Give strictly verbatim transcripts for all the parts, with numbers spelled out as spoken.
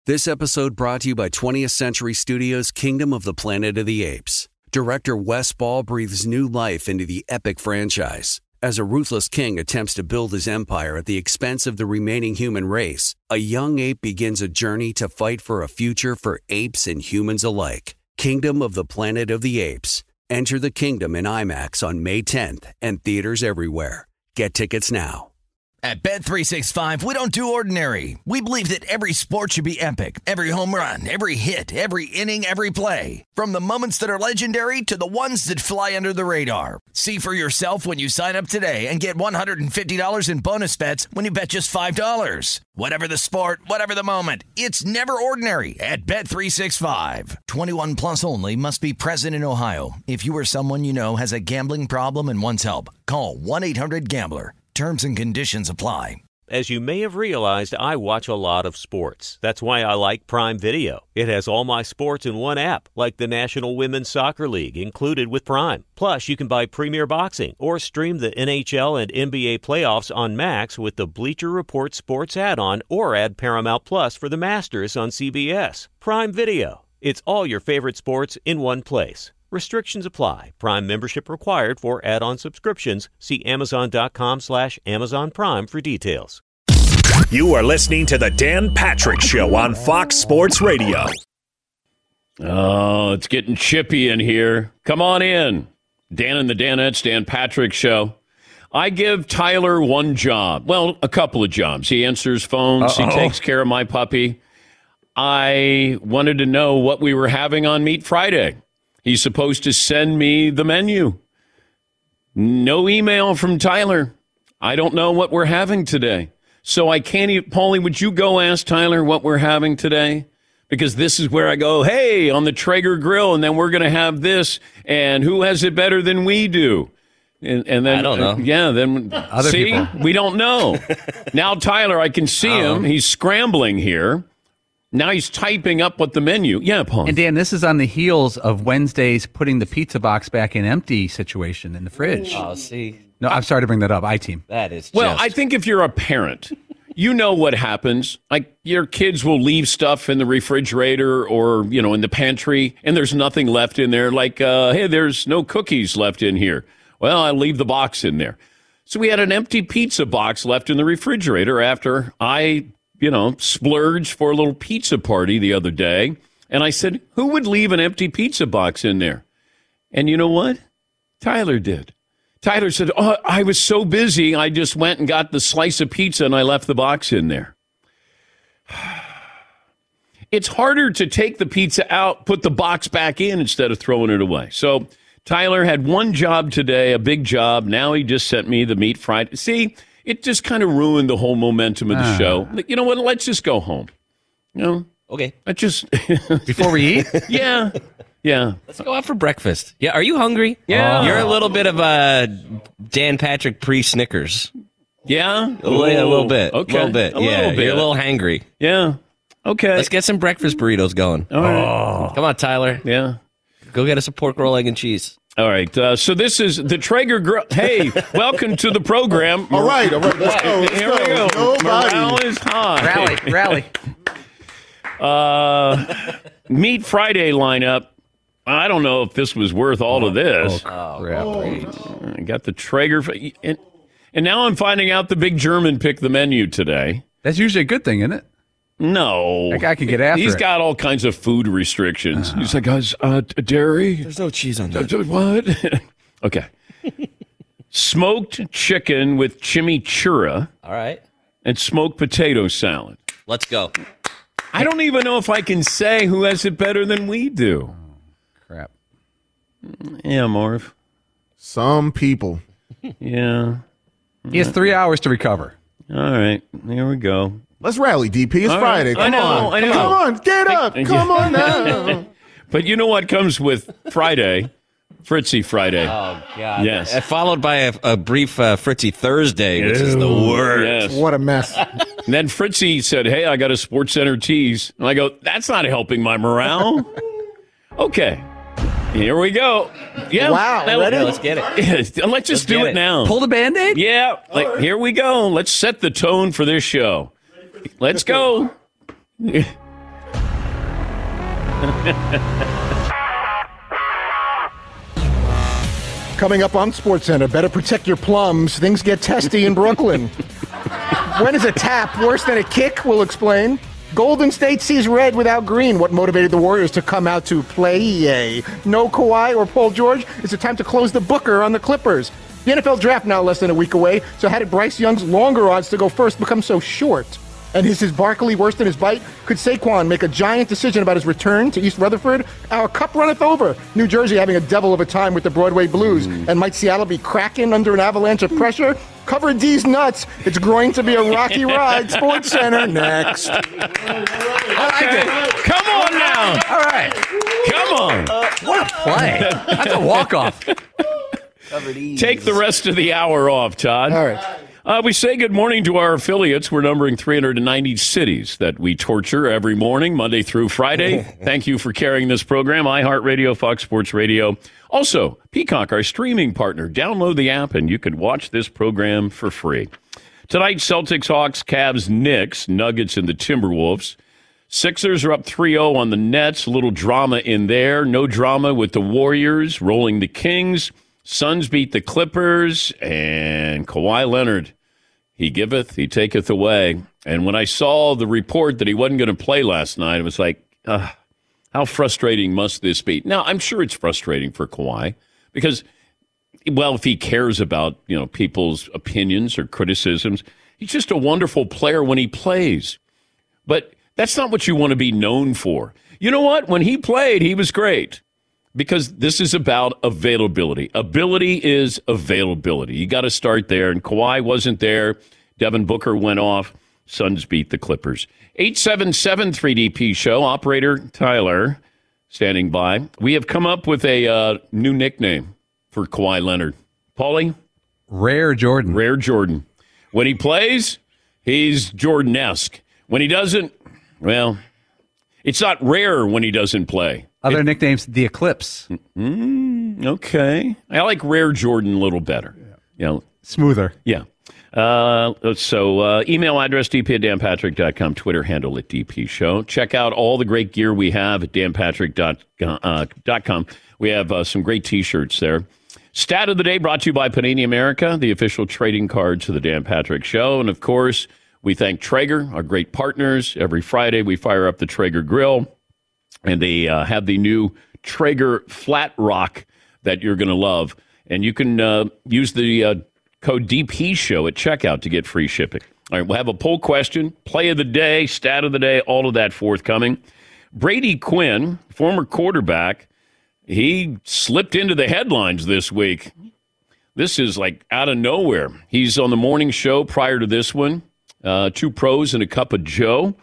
This episode brought to you by twentieth Century Studios' Kingdom of the Planet of the Apes. Director Wes Ball breathes new life into the epic franchise. As a ruthless king attempts to build his empire at the expense of the remaining human race, a young ape begins a journey to fight for a future for apes and humans alike. Kingdom of the Planet of the Apes. Enter the kingdom in IMAX on May tenth and theaters everywhere. Get tickets now. At Bet three sixty-five, we don't do ordinary. We believe that every sport should be epic. Every home run, every hit, every inning, every play. From the moments that are legendary to the ones that fly under the radar. See for yourself when you sign up today and get one hundred fifty dollars in bonus bets when you bet just five dollars. Whatever the sport, whatever the moment, it's never ordinary at Bet three sixty-five. twenty-one plus only. Must be present in Ohio. If you or someone you know has a gambling problem and wants help, call one eight hundred gambler. Terms and conditions apply. As you may have realized, I watch a lot of sports. That's why I like Prime Video. It has all my sports in one app, like the National Women's Soccer League, included with Prime. Plus, you can buy Premier Boxing or stream the N H L and N B A playoffs on Max with the Bleacher Report Sports add-on, or add Paramount Plus for the Masters on C B S. Prime Video. It's all your favorite sports in one place. Restrictions apply. Prime membership required for add-on subscriptions. See Amazon.com slash Amazon Prime for details. You are listening to the Dan Patrick Show on Fox Sports Radio. Oh, it's getting chippy in here. Come on in. Dan and the Danettes, Dan Patrick Show. I give Tyler one job. Well, a couple of jobs. He answers phones. Uh-oh. He takes care of my puppy. I wanted to know what we were having on Meat Friday. He's supposed to send me the menu. No email from Tyler. I don't know what we're having today. So I can't even... Paulie, would you go ask Tyler what we're having today? Because this is where I go, hey, on the Traeger grill, and then we're going to have this, and who has it better than we do? And, and then, I don't know. Uh, yeah, then... Other see? people. We don't know. Now, Tyler, I can see Uh-oh. him. He's scrambling here. Now he's typing up what the menu. Yeah, Paul. And Dan, this is on the heels of Wednesday's putting the pizza box back in empty situation in the fridge. Oh, see. No, I'm sorry to bring that up. I-Team. That is just... Well, I think if you're a parent, you know what happens. Like, your kids will leave stuff in the refrigerator or, you know, in the pantry, and there's nothing left in there. Like, uh, hey, there's no cookies left in here. Well, I'll leave the box in there. So we had an empty pizza box left in the refrigerator after I... you know, splurged for a little pizza party the other day. And I said, who would leave an empty pizza box in there? And you know what? Tyler did. Tyler said, oh, I was so busy, I just went and got the slice of pizza and I left the box in there. It's harder to take the pizza out, put the box back in instead of throwing it away. So Tyler had one job today, a big job. Now he just sent me the Meat Friday. See? It just kind of ruined the whole momentum of the ah. show. You know what? Let's just go home. You know? Okay. I just Before we eat? Yeah. Yeah. Let's go out for breakfast. Yeah. Are you hungry? Yeah. You're a little bit of a Dan Patrick pre-Snickers. Yeah? A little, a little bit. Okay. A little bit. A yeah. little bit. You're a little hangry. Yeah. Okay. Let's get some breakfast burritos going. All right. Oh. Come on, Tyler. Yeah. Go get us a pork roll, egg, and cheese. All right, uh, so this is the Traeger Grill. Hey, welcome to the program. All right, all right, let's go. Let's Here go. we go. Nobody. Morale is high. Rally, rally. Uh, Meat Friday lineup. I don't know if this was worth all of this. Oh, crap. Oh. I got the Traeger. And, and now I'm finding out the big German picked the menu today. That's usually a good thing, isn't it? No. That guy could get after He's it. got all kinds of food restrictions. Uh, He's like, guys, uh, dairy? There's no cheese on that. What? Okay. Smoked chicken with chimichurri. All right. And smoked potato salad. Let's go. I don't even know if I can say who has it better than we do. Oh, crap. Yeah, Marv. Some people. Yeah. He has three hours to recover. All right. Here we go. Let's rally, D P. It's All Friday. Right. Come I know, on. I know. Come on. Get up. Come on now. But you know what comes with Friday? Fritzy Friday. Oh, God. Yes. Uh, followed by a, a brief uh, Fritzy Thursday, which Ew. is the worst. Yes. What a mess. And then Fritzy said, hey, I got a Sports Center tease. And I go, that's not helping my morale. Okay. Here we go. Yeah. Wow. Now, Ready? Yeah, let's get it. Yeah, let's just Let's do it. it now. Pull the Band-Aid? Yeah. Like, here we go. Let's set the tone for this show. Let's go. Coming up on SportsCenter, better protect your plums. Things get testy in Brooklyn. When is a tap worse than a kick? We'll explain. Golden State sees red without green. What motivated the Warriors to come out to play? No Kawhi or Paul George? Is it time to close the booker on the Clippers? The N F L draft now less than a week away, so how did Bryce Young's longer odds to go first become so short? And is his Barkley worse than his bite? Could Saquon make a giant decision about his return to East Rutherford? Our cup runneth over. New Jersey having a devil of a time with the Broadway Blues. Mm. And might Seattle be cracking under an avalanche of pressure? Cover D's nuts. It's going to be a rocky ride. SportsCenter next. I like it. Come on now. All right. Come on. Uh, what a play. That's a walk-off. Take the rest of the hour off, Todd. All right. Uh, we say good morning to our affiliates. We're numbering three hundred ninety cities that we torture every morning, Monday through Friday. Thank you for carrying this program. iHeartRadio, Fox Sports Radio. Also, Peacock, our streaming partner. Download the app and you can watch this program for free. Tonight, Celtics, Hawks, Cavs, Knicks, Nuggets, and the Timberwolves. Sixers are up three oh on the Nets. A little drama in there. No drama with the Warriors rolling the Kings. Suns beat the Clippers, and Kawhi Leonard, he giveth, he taketh away. And when I saw the report that he wasn't going to play last night, it was like, uh, how frustrating must this be? Now, I'm sure it's frustrating for Kawhi because, well, if he cares about, you know, people's opinions or criticisms, he's just a wonderful player when he plays. But that's not what you want to be known for. You know what? When he played, he was great. Because this is about availability. Ability is availability. You got to start there. And Kawhi wasn't there. Devin Booker went off. Suns beat the Clippers. eight seven seven three D P show. Operator Tyler standing by. We have come up with a uh, new nickname for Kawhi Leonard. Paulie? Rare Jordan. Rare Jordan. When he plays, he's Jordan-esque. When he doesn't, well, it's not rare when he doesn't play. Other it, nicknames, the Eclipse. Mm, okay. I like Rare Jordan a little better. Yeah. You know, smoother. Yeah. Uh, so uh, email address, d p at dan patrick dot com, Twitter handle at D P Show. Check out all the great gear we have at dan patrick dot com. We have uh, some great T-shirts there. Stat of the day brought to you by Panini America, the official trading cards of the Dan Patrick Show. And, of course, we thank Traeger, our great partners. Every Friday we fire up the Traeger grill. And they uh, have the new Traeger Flat Rock that you're going to love. And you can uh, use the uh, code D P Show at checkout to get free shipping. All right, we'll have a poll question, play of the day, stat of the day, all of that forthcoming. Brady Quinn, former quarterback, he slipped into the headlines this week. This is like out of nowhere. He's on the morning show prior to this one, uh, Two Pros and a Cup of Joe.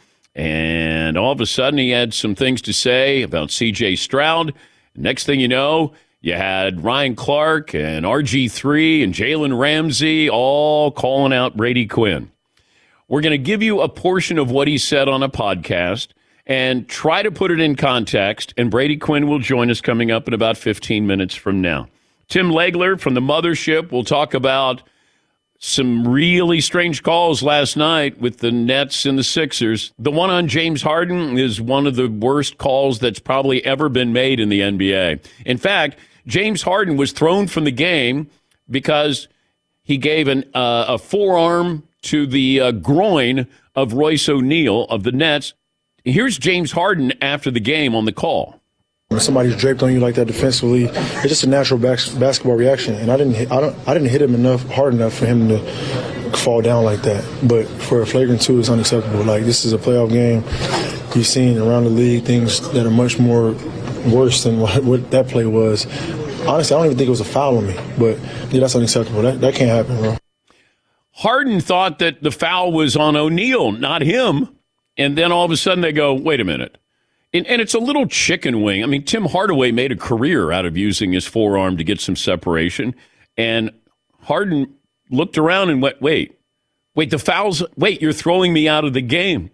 And all of a sudden, he had some things to say about C J Stroud. Next thing you know, you had Ryan Clark and R G three and Jalen Ramsey all calling out Brady Quinn. We're going to give you a portion of what he said on a podcast and try to put it in context. And Brady Quinn will join us coming up in about fifteen minutes from now. Tim Legler from the Mothership will talk about some really strange calls last night with the Nets and the Sixers. The one on James Harden is one of the worst calls that's probably ever been made in the N B A. In fact, James Harden was thrown from the game because he gave an, uh, a forearm to the uh, groin of Royce O'Neal of the Nets. Here's James Harden after the game on the call. When somebody's draped on you like that defensively, it's just a natural bas- basketball reaction. And I didn't, hit, I don't, I didn't hit him enough, hard enough for him to fall down like that. But for a flagrant two, it's unacceptable. Like, this is a playoff game. You've seen around the league things that are much more worse than what, what that play was. Honestly, I don't even think it was a foul on me. But yeah, that's unacceptable. That that can't happen, bro. Harden thought that the foul was on O'Neal, not him. And then all of a sudden they go, wait a minute. And, and it's a little chicken wing. I mean, Tim Hardaway made a career out of using his forearm to get some separation. And Harden looked around and went, wait, wait, the foul's, wait, you're throwing me out of the game.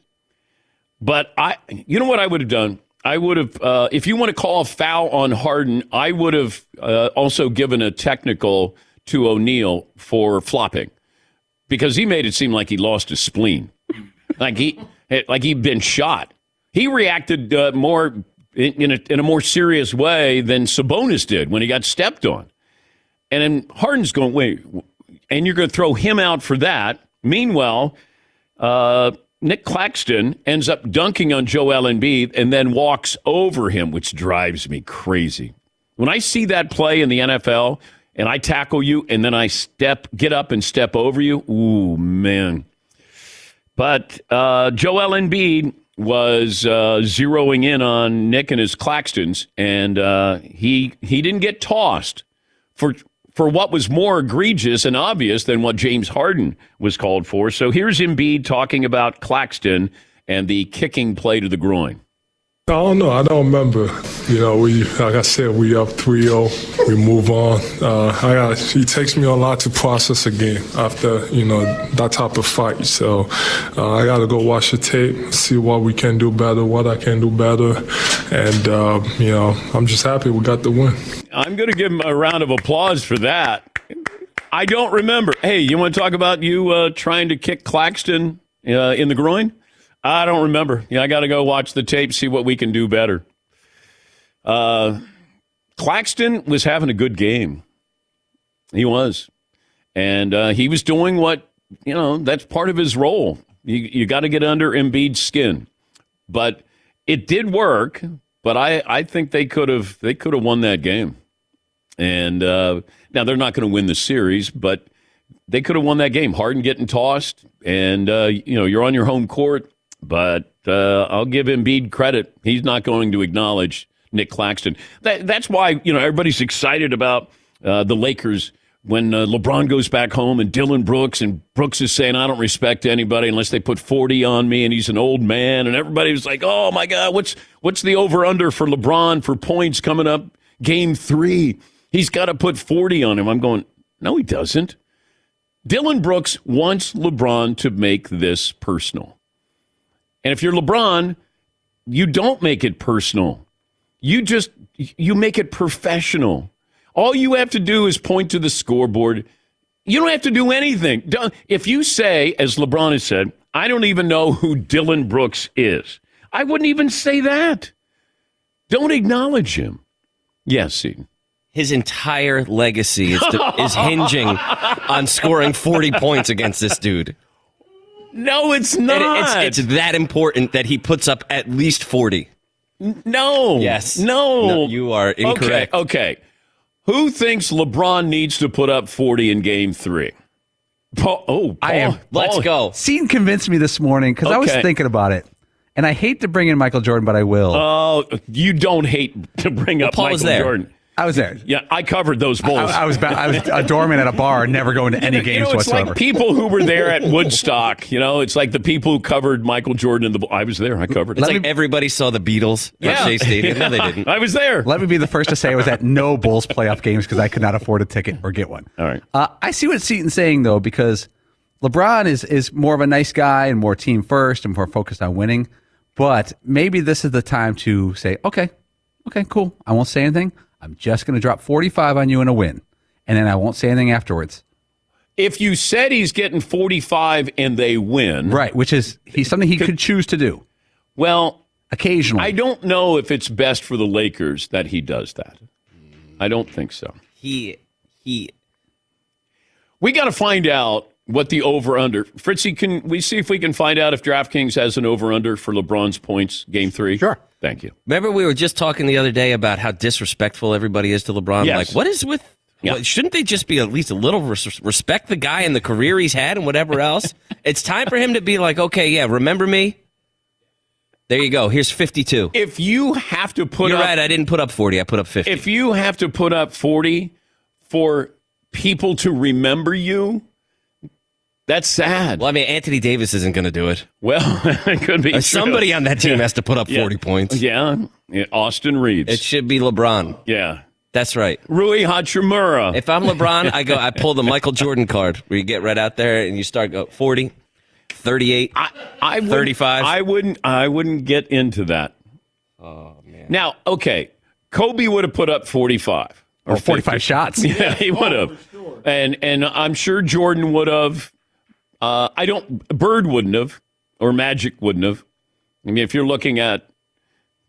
But I, you know what I would have done? I would have, uh, if you want to call a foul on Harden, I would have uh, also given a technical to O'Neal for flopping. Because he made it seem like he lost his spleen. like he, like he'd been shot. He reacted uh, more in, in, a, in a more serious way than Sabonis did when he got stepped on. And then Harden's going, wait, and you're going to throw him out for that. Meanwhile, uh, Nick Claxton ends up dunking on Joel Embiid and then walks over him, which drives me crazy. When I see that play in the N F L and I tackle you and then I step, get up and step over you, ooh, man. But uh, Joel Embiid was uh, zeroing in on Nick and his Claxtons, and uh, he he didn't get tossed for for what was more egregious and obvious than what James Harden was called for. So here's Embiid talking about Claxton and the kicking play to the groin. I don't know. I don't remember. You know, we like I said, we up three oh. We move on. Uh, I got, it takes me a lot to process a game after, you know, that type of fight. So uh, I got to go watch the tape, see what we can do better, what I can do better. And, uh, you know, I'm just happy we got the win. I'm going to give him a round of applause for that. I don't remember. Hey, you want to talk about you uh, trying to kick Claxton uh, in the groin? I don't remember. Yeah, I got to go watch the tape, see what we can do better. Uh, Claxton was having a good game. He was. And uh, he was doing what, you know, that's part of his role. You, you got to get under Embiid's skin. But it did work, but I, I think they could have they could have won that game. And uh, now they're not going to win the series, but they could have won that game. Harden getting tossed, and, uh, you know, you're on your home court. But uh, I'll give Embiid credit. He's not going to acknowledge Nick Claxton. That, that's why, you know, everybody's excited about uh, the Lakers when uh, LeBron goes back home and Dillon Brooks, and Brooks is saying, I don't respect anybody unless they put forty on me, and he's an old man. And everybody was like, oh, my God, what's what's the over-under for LeBron for points coming up game three? He's got to put forty on him. I'm going, no, he doesn't. Dillon Brooks wants LeBron to make this personal. And if you're LeBron, you don't make it personal. You just, you make it professional. All you have to do is point to the scoreboard. You don't have to do anything. If you say, as LeBron has said, I don't even know who Dillon Brooks is, I wouldn't even say that. Don't acknowledge him. Yes, Seton. His entire legacy is, to, is hinging on scoring forty points against this dude. No, it's not. It, it's, it's that important that he puts up at least forty. No. Yes. No. no you are incorrect. Okay, okay. Who thinks LeBron needs to put up forty in game three? Paul, oh, Paul, I am. Paul. Let's go. Seton convinced me this morning because okay. I was thinking about it. And I hate to bring in Michael Jordan, but I will. Oh, you don't hate to bring well, up Paul Michael was there. Jordan. I was there. Yeah, I covered those Bulls. I, I was I was a doorman at a bar, never going to any you know, games you know, it's whatsoever. Like people who were there at Woodstock. You know, it's like the people who covered Michael Jordan in the. I was there. I covered. It's it. like me, everybody saw the Beatles yeah. at Shea Stadium. Yeah. No, they didn't. I was there. Let me be the first to say I was at no Bulls playoff games because I could not afford a ticket or get one. All right. Uh, I see what Seton's saying though, because LeBron is is more of a nice guy and more team first and more focused on winning. But maybe this is the time to say, okay, okay, cool. I won't say anything. I'm just going to drop forty-five on you in a win, and then I won't say anything afterwards. If you said he's getting forty-five and they win. Right, which is he's something he could, could choose to do. Well, occasionally. I don't know if it's best for the Lakers that he does that. I don't think so. He, he. We got to find out what the over-under. Fritzy, can we see if we can find out if DraftKings has an over-under for LeBron's points game three? Sure. Thank you. Remember we were just talking the other day about how disrespectful everybody is to LeBron? Yes. Like, what is with... Yeah. What, shouldn't they just be at least a little res- respect the guy and the career he's had and whatever else? It's time for him to be like, okay, yeah, remember me? There you go. Here's fifty-two. If you have to put You're up... right, I didn't put up forty. I put up fifty. If you have to put up forty for people to remember you... That's sad. Well, I mean, Anthony Davis isn't going to do it. Well, it could be. Somebody true. on that team yeah. has to put up forty yeah. points. Yeah. yeah, Austin Reeves. It should be LeBron. Yeah, that's right. Rui Hachimura. If I'm LeBron, I go. I pull the Michael Jordan card, where you get right out there and you start go forty, thirty-eight, I, I thirty-five. I wouldn't. I wouldn't get into that. Oh man. Now, okay, Kobe would have put up forty-five or, or forty-five shots. Yeah, he would have. Oh, sure. And and I'm sure Jordan would have. Uh, I don't. Bird wouldn't have, or Magic wouldn't have. I mean, if you're looking at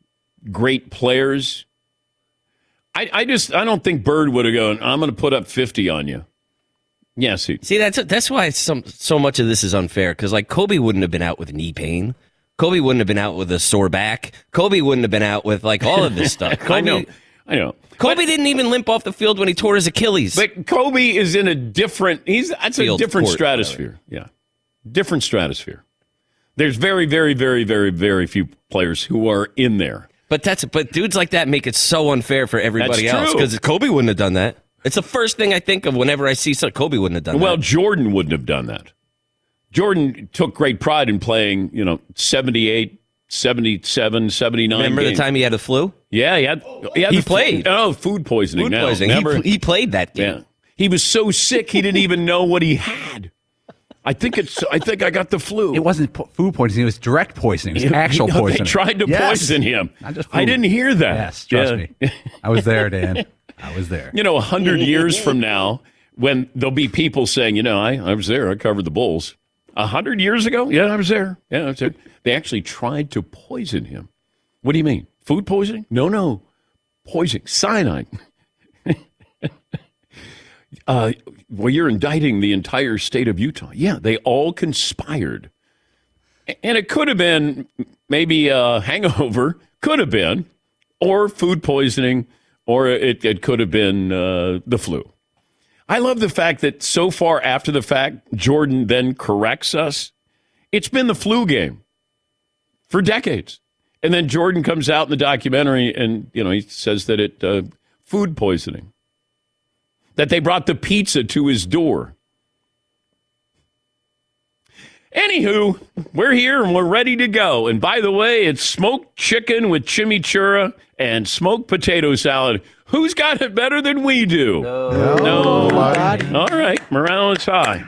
great players. I, I just I don't think Bird would have gone, I'm going to put up fifty on you. Yes. He, See, that's that's why some, so much of this is unfair, because like Kobe wouldn't have been out with knee pain. Kobe wouldn't have been out with a sore back. Kobe wouldn't have been out with like all of this stuff. Kobe, I know. I know. Kobe but, didn't even limp off the field when he tore his Achilles. But Kobe is in a different he's that's Field, a different court, stratosphere. Yeah. Different stratosphere. There's very, very, very, very, very few players who are in there. But that's but dudes like that make it so unfair for everybody That's else, true. because Kobe wouldn't have done that. It's the first thing I think of whenever I see something. Kobe wouldn't have done Well, that. Jordan wouldn't have done that. Jordan took great pride in playing, you know, seventy-eight, seventy-seven, seventy-nine Remember games. the time he had a flu? Yeah, he had. He, had He the flu- played. Oh, food poisoning. Food now. poisoning. He, Remember? he played that game. Yeah, he was so sick he didn't even know what he had. I think it's. I think I got the flu. It wasn't po- food poisoning. It was direct poisoning. It was actual They poisoning. tried to Yes. poison him. Not just I food. didn't hear that. Yes, trust Yeah. me. I was there, Dan. I was there. You know, a hundred years from now, when there'll be people saying, you know, I, I was there. I covered the Bulls. A hundred years ago? Yeah, I was there. Yeah, I was there. They actually tried to poison him. What do you mean? Food poisoning? No, no. Poisoning. Cyanide. uh, well, you're indicting the entire state of Utah. Yeah, they all conspired. And it could have been maybe a hangover, could have been, or food poisoning, or it, it could have been uh, the flu. I love the fact that so far after the fact, Jordan then corrects us. It's been the flu game for decades. And then Jordan comes out in the documentary and, you know, he says that it uh, food poisoning, that they brought the pizza to his door. Anywho, we're here and we're ready to go. And by the way, it's smoked chicken with chimichurri and smoked potato salad. Who's got it better than we do? No. No. Nobody. All right. Morale is high.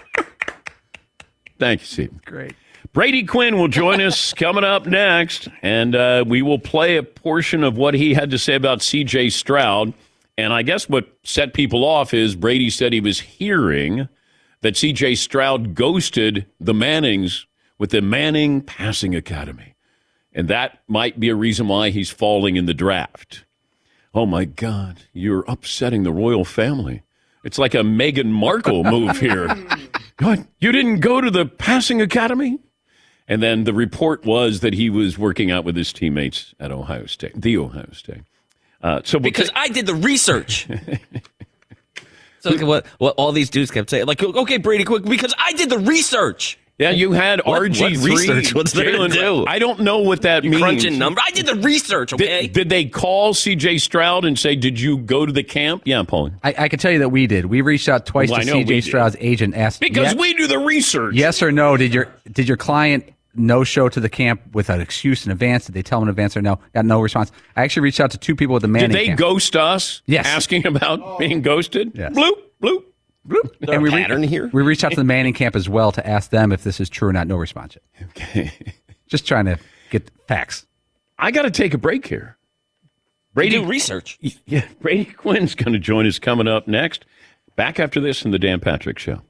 Thank you, Steve. Great. Brady Quinn will join us coming up next, and uh, we will play a portion of what he had to say about C J Stroud. And I guess what set people off is Brady said he was hearing that C J Stroud ghosted the Mannings with the Manning Passing Academy. And that might be a reason why he's falling in the draft. Oh, my God, you're upsetting the royal family. It's like a Meghan Markle move here. What? You didn't go to the Passing Academy? And then the report was that he was working out with his teammates at Ohio State, the Ohio State. Uh, so Because I did the research. So look at what, what all these dudes kept saying. Like, okay, Brady, quick, because I did the research. Yeah, you had What- R G three. what research? What's there to Jalen- do? I don't know what that means. Crunching number. I did the research, okay? Did, did they call C J Stroud and say, did you go to the camp? Yeah, Paulie. I, I can tell you that we did. We reached out twice Well, I to know C we J did. Stroud's agent, asked Because ye- we do the research. yes or no. Did your did your client no show to the camp with an excuse in advance? Did they tell him in advance or no? Got no response. I actually reached out to two people with the Manning Did they camp. ghost us? Yes. Asking about being ghosted? Yes. Bloop, bloop. Bloop. there a we pattern here? We reached out to the Manning camp as well to ask them if this is true or not. No response yet. Okay. Just trying to get facts. I got to take a break here. Brady Brady, do research. yeah, Brady Quinn's going to join us coming up next. Back after this in the Dan Patrick Show.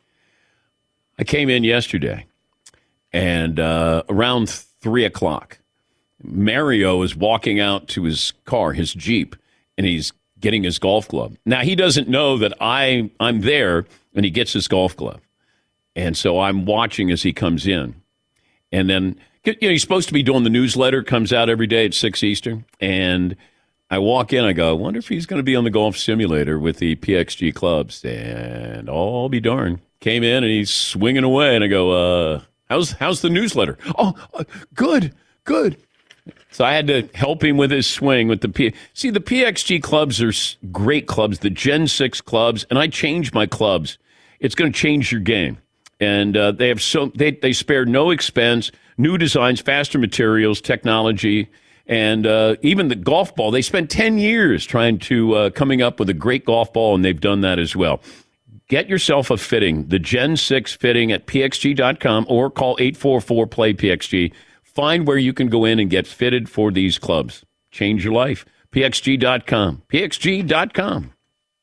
I came in yesterday, and uh, around three o'clock, Mario is walking out to his car, his Jeep, and he's getting his golf glove. Now, he doesn't know that I, I'm there, and he gets his golf glove. And so I'm watching as he comes in. And then, you know, he's supposed to be doing the newsletter, comes out every day at six Eastern. And I walk in, I go, I wonder if he's going to be on the golf simulator with the P X G clubs. And I'll be darned. Came in, and he's swinging away. And I go, uh, how's, how's the newsletter? Oh, uh, good, good. So I had to help him with his swing with the P. See, the P X G clubs are great clubs, the Gen six clubs, and I changed my clubs. It's going to change your game. And uh, they have so they, they spare no expense, new designs, faster materials, technology, and uh, even the golf ball. They spent ten years trying to uh, coming up with a great golf ball, and they've done that as well. Get yourself a fitting, the Gen six fitting at P X G dot com or call eight four four, play P X G. Find where you can go in and get fitted for these clubs. Change your life. P X G dot com. P X G dot com.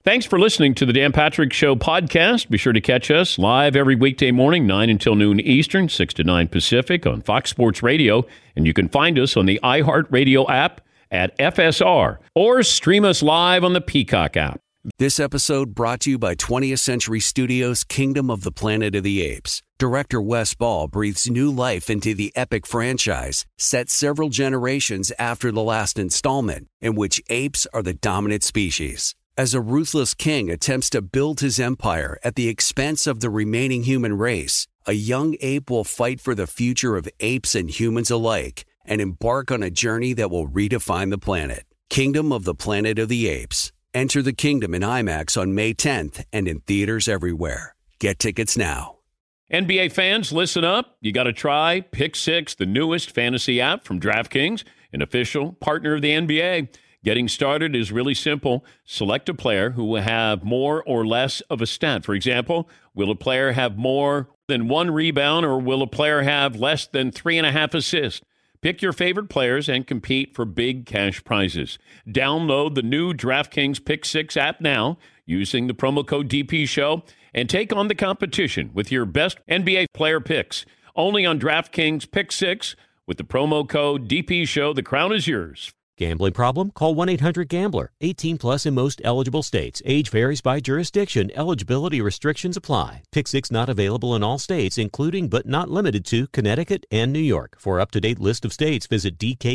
Thanks for listening to the Dan Patrick Show podcast. Be sure to catch us live every weekday morning, nine until noon Eastern, six to nine Pacific on Fox Sports Radio. And you can find us on the iHeartRadio app at F S R or stream us live on the Peacock app. This episode brought to you by twentieth Century Studios' Kingdom of the Planet of the Apes. Director Wes Ball breathes new life into the epic franchise, set several generations after the last installment, in which apes are the dominant species. As a ruthless king attempts to build his empire at the expense of the remaining human race, a young ape will fight for the future of apes and humans alike and embark on a journey that will redefine the planet. Kingdom of the Planet of the Apes. Enter the kingdom in IMAX on May tenth and in theaters everywhere. Get tickets now. N B A fans, listen up. You got to try Pick Six, the newest fantasy app from DraftKings, an official partner of the N B A. Getting started is really simple. Select a player who will have more or less of a stat. For example, will a player have more than one rebound, or will a player have less than three and a half assists? Pick your favorite players and compete for big cash prizes. Download the new DraftKings Pick Six app now using the promo code D P Show and take on the competition with your best N B A player picks. Only on DraftKings Pick Six with the promo code D P Show. The crown is yours. Gambling problem? Call one eight hundred gambler. eighteen plus in most eligible states. Age varies by jurisdiction. Eligibility restrictions apply. Pick Six not available in all states, including but not limited to Connecticut and New York. For up-to-date list of states, visit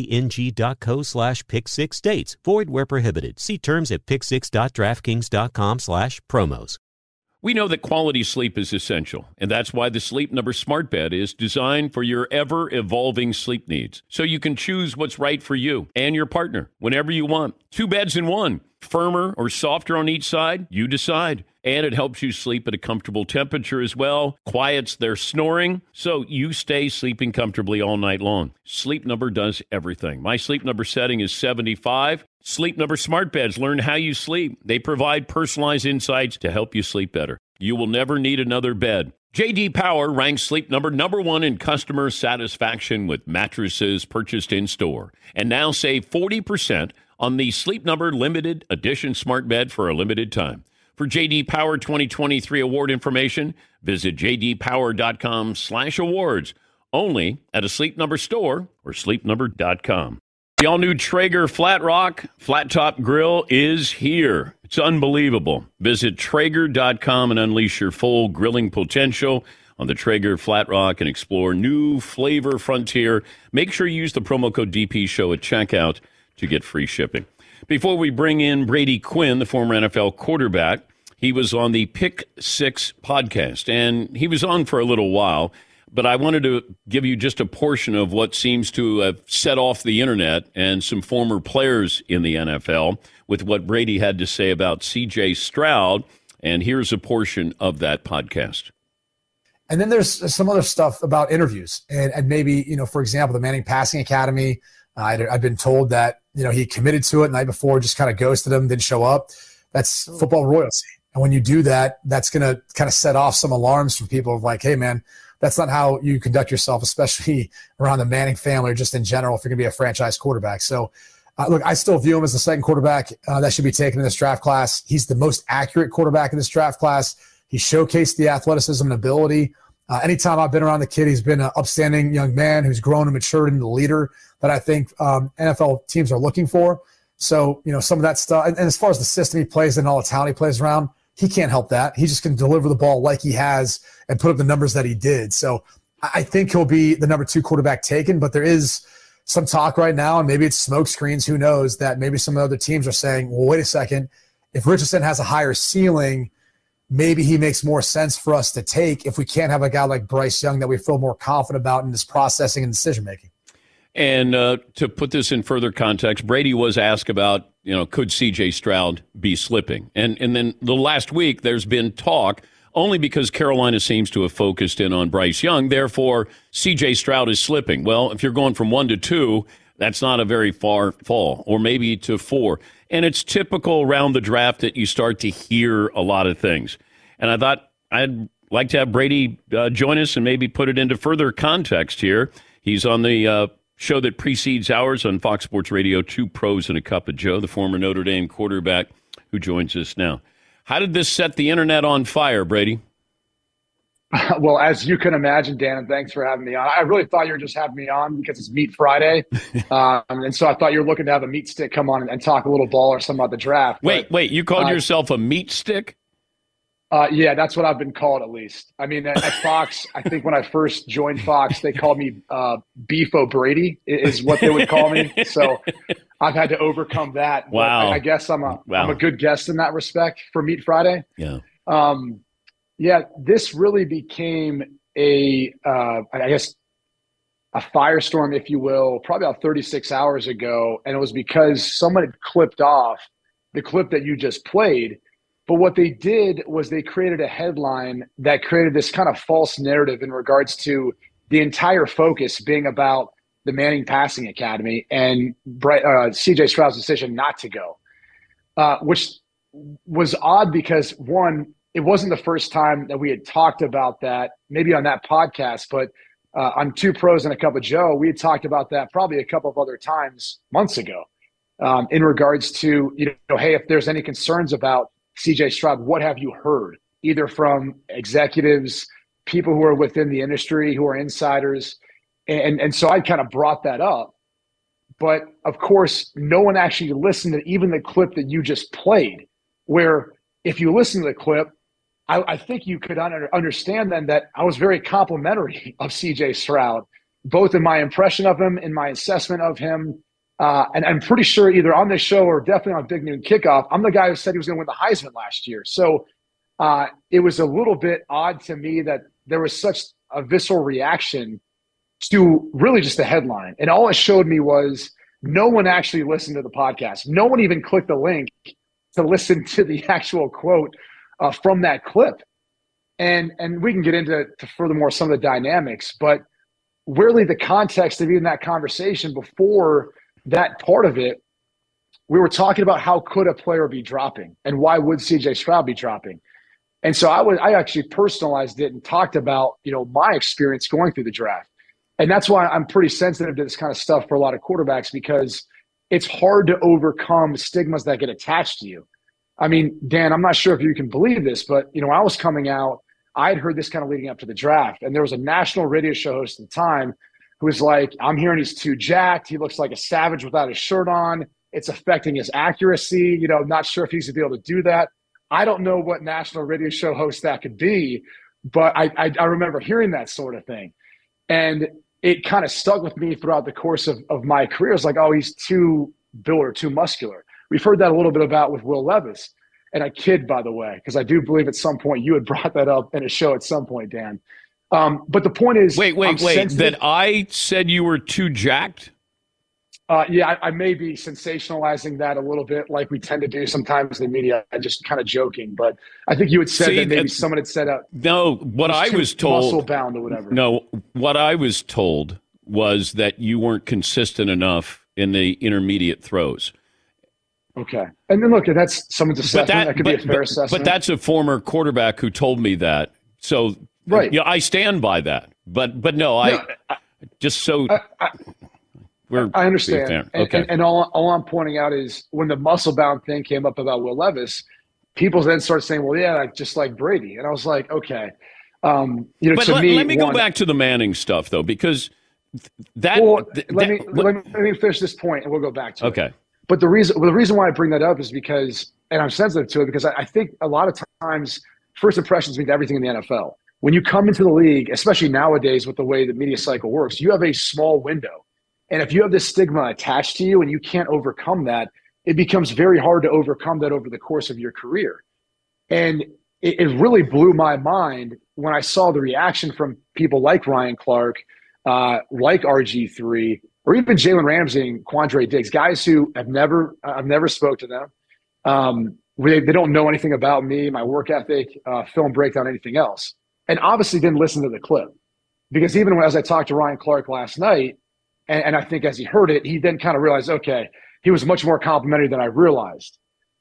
dkng.co slash pick six states. Void where prohibited. See terms at pick six dot draftkings dot com slash promos. We know that quality sleep is essential, and that's why the Sleep Number Smart Bed is designed for your ever-evolving sleep needs, so you can choose what's right for you and your partner whenever you want. Two beds in one, firmer or softer on each side, you decide. And it helps you sleep at a comfortable temperature as well, quiets their snoring, so you stay sleeping comfortably all night long. Sleep Number does everything. My Sleep Number setting is seventy-five. Sleep Number Smart Beds learn how you sleep. They provide personalized insights to help you sleep better. You will never need another bed. J D Power ranks Sleep Number number one in customer satisfaction with mattresses purchased in-store. And now save forty percent on the Sleep Number Limited Edition Smart Bed for a limited time. For J D Power twenty twenty-three award information, visit jdpower.com slash awards. Only at a Sleep Number store or sleep number dot com. The all-new Traeger Flat Rock Flat Top Grill is here. It's unbelievable. Visit Traeger dot com and unleash your full grilling potential on the Traeger Flat Rock and explore new flavor frontier. Make sure you use the promo code D P Show at checkout to get free shipping. Before we bring in Brady Quinn, the former N F L quarterback, he was on the Pick Six podcast, and he was on for a little while, but I wanted to give you just a portion of what seems to have set off the internet and some former players in the N F L with what Brady had to say about C J Stroud, and here's a portion of that podcast. And then there's some other stuff about interviews, and, and maybe, you know, for example, the Manning Passing Academy, uh, I'd, I'd been told that, you know, he committed to it the night before, just kind of ghosted him, didn't show up. That's football royalty. And when you do that, that's going to kind of set off some alarms for people of like, hey, man, that's not how you conduct yourself, especially around the Manning family or just in general if you're going to be a franchise quarterback. So, uh, look, I still view him as the second quarterback uh, that should be taken in this draft class. He's the most accurate quarterback in this draft class. He showcased the athleticism and ability. Uh, anytime I've been around the kid, he's been an upstanding young man who's grown and matured into the leader that I think um, N F L teams are looking for. So, you know, some of that stuff. And, and as far as the system he plays in, all the talent he plays around, he can't help that. He just can deliver the ball like he has and put up the numbers that he did. So I think he'll be the number two quarterback taken, but there is some talk right now, and maybe it's smoke screens, who knows, that maybe some other teams are saying, well, wait a second, if Richardson has a higher ceiling, maybe he makes more sense for us to take if we can't have a guy like Bryce Young that we feel more confident about in his processing and decision-making. And uh, to put this in further context, Brady was asked about, you know, could C J Stroud be slipping? And and then the last week there's been talk, only because Carolina seems to have focused in on Bryce Young, therefore C J Stroud is slipping. Well, if you're going from one to two, that's not a very far fall, or maybe to four. And it's typical around the draft that you start to hear a lot of things. And I thought I'd like to have Brady uh, join us and maybe put it into further context here. He's on the uh, show that precedes ours on Fox Sports Radio, Two Pros and a Cup of Joe, the former Notre Dame quarterback who joins us now. How did this set the internet on fire, Brady? Well, as you can imagine, Dan, and thanks for having me on. I really thought you were just having me on because it's Meat Friday. um, and so I thought you were looking to have a meat stick come on and, and talk a little ball or something about the draft. Wait, but, wait, you called uh, yourself a meat stick? Uh, yeah, that's what I've been called at least. I mean, at, at Fox, I think when I first joined Fox, they called me uh, Beef O'Brady is what they would call me. So I've had to overcome that. Wow. I, I guess I'm a, wow. I'm a good guest in that respect for Meat Friday. Yeah. Um, yeah, this really became a, uh, I guess, a firestorm, if you will, probably about thirty-six hours ago. And it was because someone had clipped off the clip that you just played. But what they did was they created a headline that created this kind of false narrative in regards to the entire focus being about the Manning Passing Academy and uh, C J Stroud's decision not to go, uh, which was odd because, one, it wasn't the first time that we had talked about that, maybe on that podcast, but uh, on Two Pros and a Cup of Joe, we had talked about that probably a couple of other times months ago um, in regards to, you know, hey, if there's any concerns about C J Stroud, what have you heard, either from executives, people who are within the industry, who are insiders? And, and so I kind of brought that up. But, of course, no one actually listened to even the clip that you just played, where if you listen to the clip, I, I think you could under, understand then that I was very complimentary of C J Stroud, both in my impression of him, in my assessment of him. Uh, and I'm pretty sure either on this show or definitely on Big Noon Kickoff, I'm the guy who said he was going to win the Heisman last year. So uh, it was a little bit odd to me that there was such a visceral reaction to really just the headline. And all it showed me was no one actually listened to the podcast. No one even clicked the link to listen to the actual quote uh, from that clip. And and we can get into to furthermore some of the dynamics, but really the context of even that conversation before that part of it, we were talking about how could a player be dropping and why would C J Stroud be dropping. And so I was, I actually personalized it and talked about, you know, my experience going through the draft. And that's why I'm pretty sensitive to this kind of stuff for a lot of quarterbacks, because it's hard to overcome stigmas that get attached to you. I mean, Dan, I'm not sure if you can believe this, but, you know, when I was coming out, I had heard this kind of leading up to the draft. And there was a national radio show host at the time who was like, I'm hearing he's too jacked. He looks like a savage without his shirt on. It's affecting his accuracy. You know, not sure if he's going to be able to do that. I don't know what national radio show host that could be, but I, I, I remember hearing that sort of thing. And it kind of stuck with me throughout the course of, of my career. It's like, oh, he's too built or too muscular. We've heard that a little bit about with Will Levis. And I kid, by the way, because I do believe at some point you had brought that up in a show at some point, Dan. Um, but the point is, wait, wait, I'm wait. sensitive. That I said you were too jacked? Uh, yeah, I, I may be sensationalizing that a little bit, like we tend to do sometimes in the media. I'm just kind of joking, but I think you had said See, that maybe someone had said, uh, no. What I was told, muscle bound or whatever. No, what I was told was that you weren't consistent enough in the intermediate throws. Okay, and then look, that's someone's assessment. That, that could but, be a fair but, assessment. But that's a former quarterback who told me that. So, right. You know, I stand by that. But, but no, I, no, I just so. I, I, We're I understand. And, okay. and, and all, all I'm pointing out is when the muscle bound thing came up about Will Levis, people then started saying, well, yeah, like, just like Brady. And I was like, okay. Um, you know, but to let, me, let me one, go back to the Manning stuff, though, because that. Well, th- let, that me, let, let, me, let me finish this point and we'll go back to okay. it. Okay. But the reason, well, the reason why I bring that up is because, and I'm sensitive to it, because I, I think a lot of times first impressions mean everything in the N F L. When you come into the league, especially nowadays with the way the media cycle works, you have a small window. And if you have this stigma attached to you and you can't overcome that, it becomes very hard to overcome that over the course of your career. And it, it really blew my mind when I saw the reaction from people like Ryan Clark, uh, like R G three, or even Jalen Ramsey and Quandre Diggs, guys who have never, I've never spoke to them. Um, they, they don't know anything about me, my work ethic, uh, film breakdown, anything else. And obviously didn't listen to the clip. Because even when, as I talked to Ryan Clark last night, and, and I think as he heard it, he then kind of realized, okay, he was much more complimentary than I realized.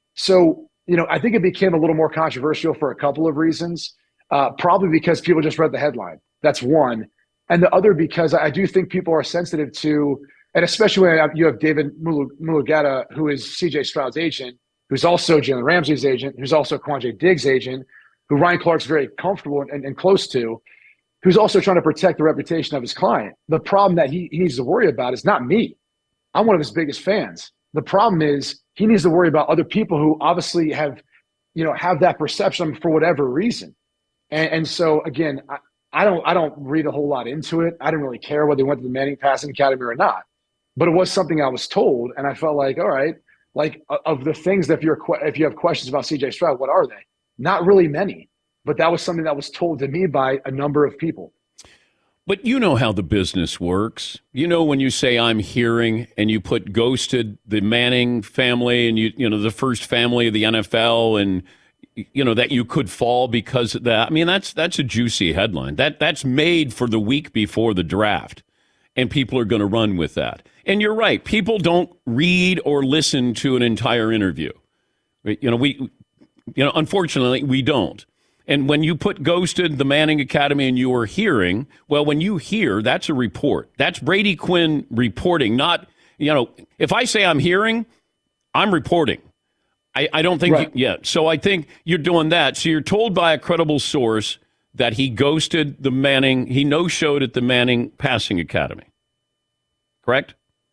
So, you know, I think it became a little more controversial for a couple of reasons. Uh, probably because people just read the headline. That's one. And the other because I do think people are sensitive to, and especially when you have David Mulugeta, who is C J Stroud's agent, who's also Jalen Ramsey's agent, who's also Quandre Diggs' agent, who Ryan Clark's very comfortable and, and close to, who's also trying to protect the reputation of his client. The problem that he, he needs to worry about is not me. I'm one of his biggest fans. The problem is he needs to worry about other people who obviously have, you know, have that perception for whatever reason. And, and so again, I, I don't I don't read a whole lot into it. I didn't really care whether they went to the Manning Passing Academy or not. But it was something I was told, and I felt like, all right, like of the things that if you're if you have questions about C J Stroud, what are they? Not really many, but that was something that was told to me by a number of people. But you know how the business works. You know when you say I'm hearing and you put ghosted the Manning family and you you know the first family of the N F L and you know that you could fall because of that. I mean that's that's a juicy headline. That that's made for the week before the draft. And people are going to run with that. And you're right. People don't read or listen to an entire interview. You know, we, you know, unfortunately, we don't. And when you put ghosted the Manning Academy and you were hearing, well, when you hear, that's a report. That's Brady Quinn reporting, not, you know, if I say I'm hearing, I'm reporting. I, I don't think, right. you, yeah. So I think you're doing that. So you're told by a credible source that he ghosted the Manning, he no-showed at the Manning Passing Academy. Correct?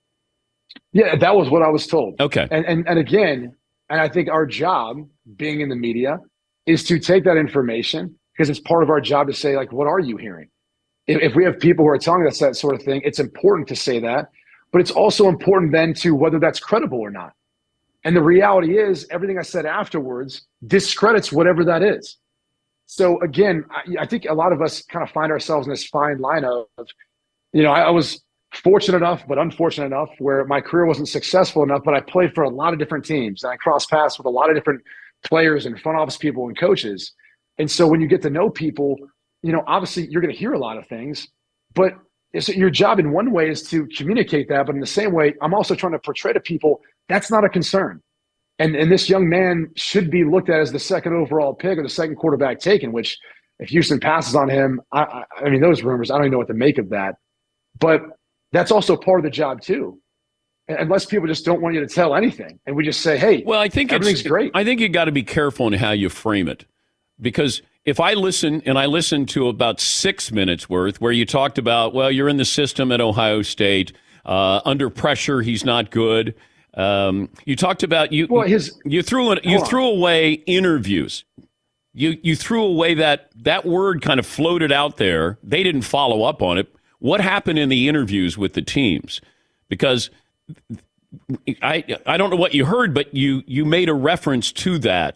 Yeah, that was what I was told. Okay. And, and and again, and I think our job, being in the media, is to take that information, because it's part of our job to say, like, what are you hearing? If, if we have people who are telling us that sort of thing, it's important to say that. But it's also important then to whether that's credible or not. And the reality is, everything I said afterwards discredits whatever that is. So again, I, I think a lot of us kind of find ourselves in this fine line of, you know, I, I was fortunate enough, but unfortunate enough where my career wasn't successful enough, but I played for a lot of different teams and I crossed paths with a lot of different players and front office people and coaches. And so when you get to know people, you know, obviously you're going to hear a lot of things, but it's, your job in one way is to communicate that. But in the same way, I'm also trying to portray to people that's not a concern. And, and this young man should be looked at as the second overall pick or the second quarterback taken, which if Houston passes on him, I, I, I mean, those rumors, I don't even know what to make of that. But that's also part of the job too. Unless people just don't want you to tell anything. And we just say, hey, well, I think everything's it's, great. I think you got to be careful in how you frame it. Because if I listen, and I listened to about six minutes worth where you talked about, well, you're in the system at Ohio State, uh, under pressure, he's not good. Um, you talked about you. Well, his, you threw it. You threw away interviews. You you threw away that that word kind of floated out there. They didn't follow up on it. What happened in the interviews with the teams? Because I I don't know what you heard, but you you made a reference to that.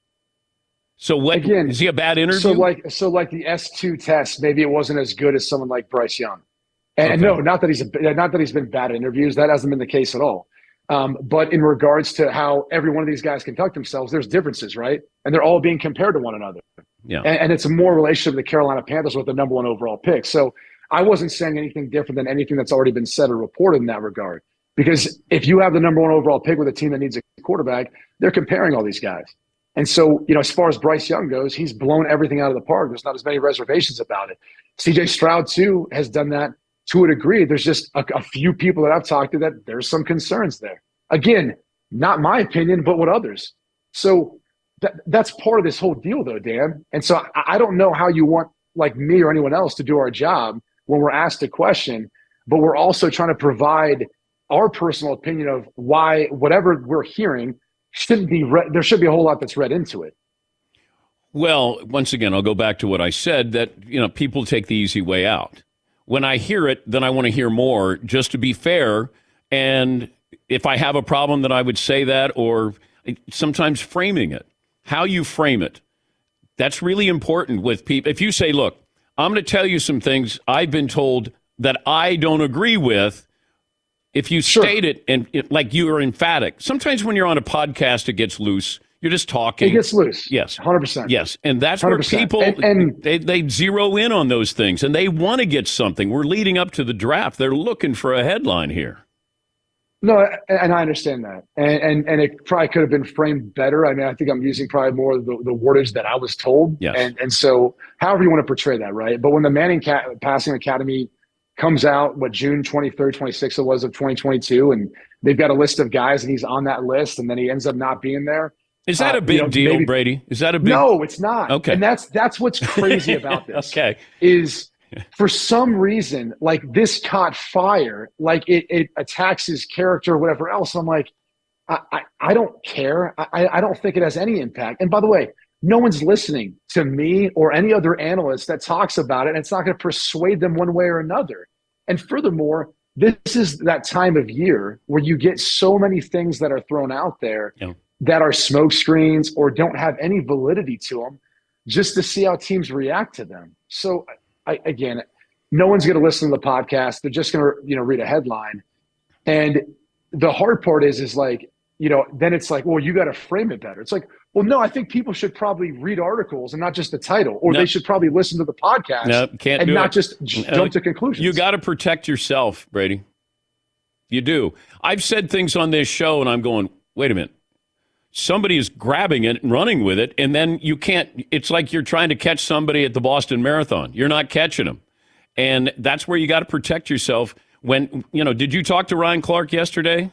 So what Again, is he a bad interview? So like so like the S two test, maybe it wasn't as good as someone like Bryce Young. And okay. no, not that he's a, not that he's been bad at interviews. That hasn't been the case at all. Um, but in regards to how every one of these guys conduct themselves, there's differences, right? And they're all being compared to one another. Yeah. And, and it's a more relationship with the Carolina Panthers with the number one overall pick. So I wasn't saying anything different than anything that's already been said or reported in that regard. Because if you have the number one overall pick with a team that needs a quarterback, they're comparing all these guys. And so, you know, as far as Bryce Young goes, he's blown everything out of the park. There's not as many reservations about it. C J Stroud, too, has done that to a degree. There's just a, a few people that I've talked to that there's some concerns there. Again, not my opinion, but what others. So that, that's part of this whole deal, though, Dan. And so I, I don't know how you want, like me or anyone else, to do our job when we're asked a question, but we're also trying to provide our personal opinion of why whatever we're hearing shouldn't be re- there should be a whole lot that's read into it. Well, once again, I'll go back to what I said, that, you know, people take the easy way out. When I hear it, then I want to hear more, just to be fair. And if I have a problem, then I would say that, or sometimes framing it, how you frame it. That's really important with people. If you say, look, I'm going to tell you some things I've been told that I don't agree with. If you Sure. state it and it, like you are emphatic, sometimes when you're on a podcast, it gets loose. You're just talking. It gets loose. Yes. one hundred percent. Yes. And that's one where hundred percent. people, And- and- they, they zero in on those things and they want to get something. We're leading up to the draft. They're looking for a headline here. No, and I understand that. And, and and it probably could have been framed better. I mean, I think I'm using probably more of the, the wordage that I was told. Yes. And and so however you want to portray that, right? But when the Manning Ca- Passing Academy comes out, what, June twenty-third, twenty-sixth it was of twenty twenty-two, and they've got a list of guys and he's on that list and then he ends up not being there. Is that uh, a big you know, deal, maybe, Brady? Is that a big No, it's not. Okay. And that's that's what's crazy about this. Okay. Is for some reason, like this caught fire, like it, it attacks his character or whatever else. I'm like, I, I, I don't care. I, I don't think it has any impact. And by the way, no one's listening to me or any other analyst that talks about it, and it's not going to persuade them one way or another. And furthermore, this is that time of year where you get so many things that are thrown out there yeah. that are smoke screens or don't have any validity to them, just to see how teams react to them. So, I, again, no one's going to listen to the podcast. They're just going to, you know, read a headline. And the hard part is, is like, you know, then it's like, well, you got to frame it better. It's like, well, no, I think people should probably read articles and not just the title, or no. they should probably listen to the podcast no, can't and do not it. just j- no. jump to conclusions. You got to protect yourself, Brady. You do. I've said things on this show, and I'm going, wait a minute. Somebody is grabbing it and running with it, and then you can't. It's like you're trying to catch somebody at the Boston Marathon. You're not catching them. And that's where you got to protect yourself. When, you know, did you talk to Ryan Clark yesterday?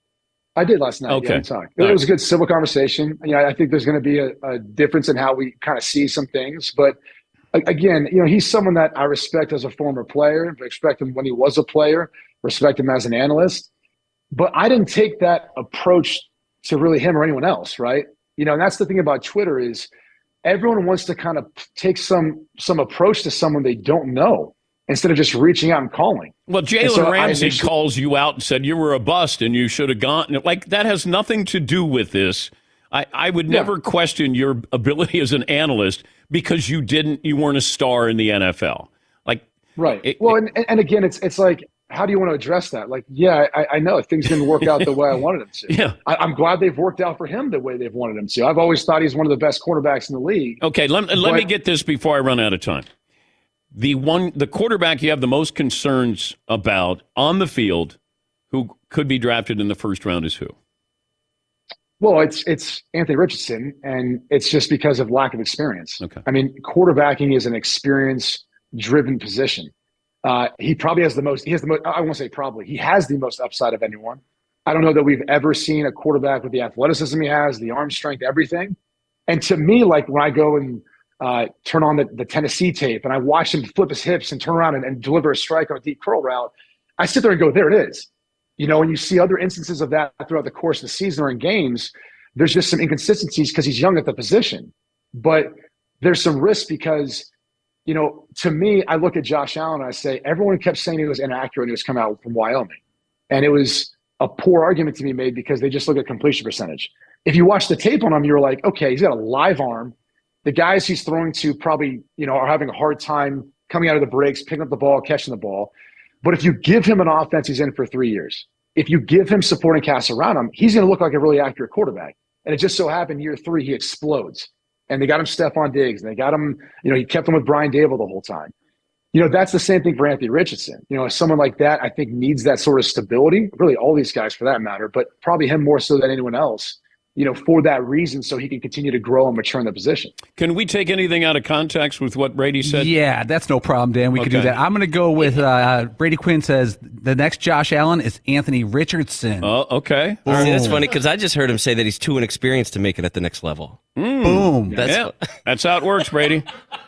I did last night. Okay. Yeah, we talked. It was a good civil conversation. You know, I think there's going to be a, a difference in how we kind of see some things. But again, you know, he's someone that I respect as a former player, respect him when he was a player, respect him as an analyst. But I didn't take that approach to really him or anyone else, right? You know, and that's the thing about Twitter is everyone wants to kind of take some some approach to someone they don't know instead of just reaching out and calling. Well, Jalen so Ramsey initially, calls you out and said you were a bust and you should have gone. Like, that has nothing to do with this. I, I would never yeah. question your ability as an analyst because you didn't, you weren't a star in the N F L. Like, right. It, well, it, and, and again, it's it's like, how do you want to address that? Like, yeah, I, I know things didn't work out the way I wanted them to. Yeah. I, I'm glad they've worked out for him the way they've wanted them to. I've always thought he's one of the best quarterbacks in the league. Okay, let, let but, me get this before I run out of time. The one, the quarterback you have the most concerns about on the field who could be drafted in the first round is who? Well, it's it's Anthony Richardson, and it's just because of lack of experience. Okay. I mean, quarterbacking is an experience-driven position. Uh, he probably has the most. He has the most. I won't say probably. He has the most upside of anyone. I don't know that we've ever seen a quarterback with the athleticism he has, the arm strength, everything. And to me, like when I go and uh, turn on the, the Tennessee tape and I watch him flip his hips and turn around and, and deliver a strike on a deep curl route, I sit there and go, there it is. You know, when you see other instances of that throughout the course of the season or in games, there's just some inconsistencies because he's young at the position. But there's some risk because, you know, to me, I look at Josh Allen and I say, everyone kept saying he was inaccurate when he was coming out from Wyoming. And it was a poor argument to be made because they just look at completion percentage. If you watch the tape on him, you're like, okay, he's got a live arm. The guys he's throwing to probably, you know, are having a hard time coming out of the breaks, picking up the ball, catching the ball. But if you give him an offense, he's in for three years. If you give him supporting cast around him, he's going to look like a really accurate quarterback. And it just so happened year three, he explodes. And they got him Stephon Diggs. And they got him, you know, he kept him with Brian Dable the whole time. You know, that's the same thing for Anthony Richardson. You know, someone like that, I think, needs that sort of stability. Really, all these guys for that matter, but probably him more so than anyone else, you know, for that reason, so he can continue to grow and mature in the position. Can we take anything out of context with what Brady said? Yeah, that's no problem, Dan. We Okay. can do that. I'm going to go with uh, Brady Quinn says the next Josh Allen is Anthony Richardson. Oh, okay. See, that's funny because I just heard him say that he's too inexperienced to make it at the next level. Mm. Boom. That's yeah, that's how it works, Brady.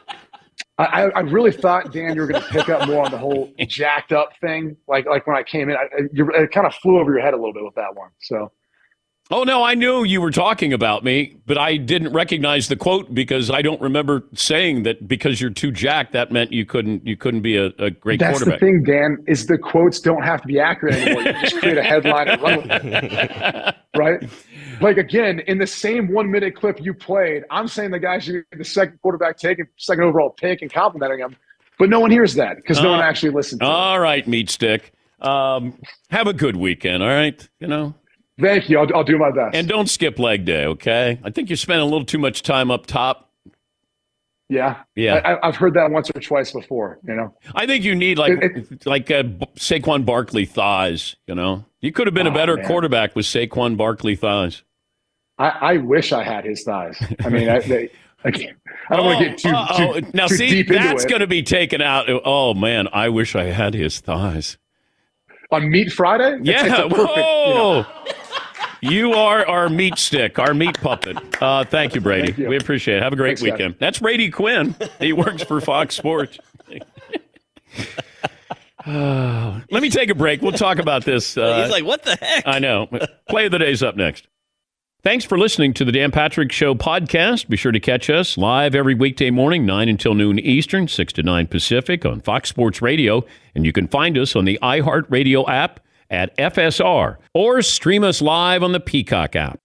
I, I really thought, Dan, you were going to pick up more on the whole jacked up thing. Like like when I came in, I, you, it kind of flew over your head a little bit with that one. So. Oh, no, I knew you were talking about me, but I didn't recognize the quote because I don't remember saying that because you're too jacked, that meant you couldn't you couldn't be a, a great That's quarterback. the thing, Dan, is the quotes don't have to be accurate anymore. You can just create a headline and run with it. Right? Like, again, in the same one-minute clip you played, I'm saying the guy should be the second quarterback taken, second overall pick and complimenting him, but no one hears that because no Uh, one actually listens to All right, meat stick. Um, have a good weekend, all right? You know. Thank you. I'll, I'll do my best. And don't skip leg day, okay? I think you spent a little too much time up top. Yeah. Yeah. I, I've heard that once or twice before, you know. I think you need like It- it- like uh, Saquon Barkley thighs, you know? You could have been a Oh, better man. quarterback with Saquon Barkley thighs. I, I wish I had his thighs. I mean, I, they, I, can't, I don't want to get too, Uh-oh. too, now too see, deep into that's it. going to be taken out. Oh, man, I wish I had his thighs. on Meat Friday. It's, Yeah, it's a perfect, whoa! you know. You are our meat stick, our meat puppet. Uh, thank you, Brady. Thank you. We appreciate it. Have a great Thanks, guys. weekend. That's Brady Quinn. He works for Fox Sports. Uh, let me take a break. We'll talk about this. Uh, He's like, what the heck? I know. Play of the Day's up next. Thanks for listening to the Dan Patrick Show podcast. Be sure to catch us live every weekday morning, nine until noon Eastern, six to nine Pacific on Fox Sports Radio. And you can find us on the iHeartRadio app at F S R or stream us live on the Peacock app.